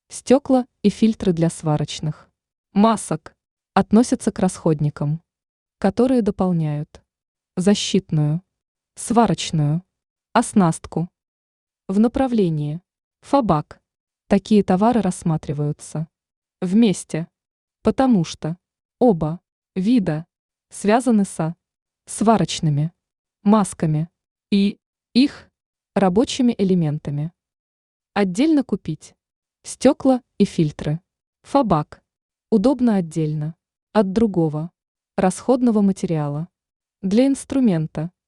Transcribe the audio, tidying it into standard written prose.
Стекла и фильтры для сварочных масок относятся к расходникам, которые дополняют защитную, сварочную оснастку. В направлении ФАБАК такие товары рассматриваются вместе, потому что оба вида связаны со сварочными масками и их рабочими элементами. Отдельно купить стекла и фильтры ФАБАК удобно отдельно от другого расходного материала. Для инструмента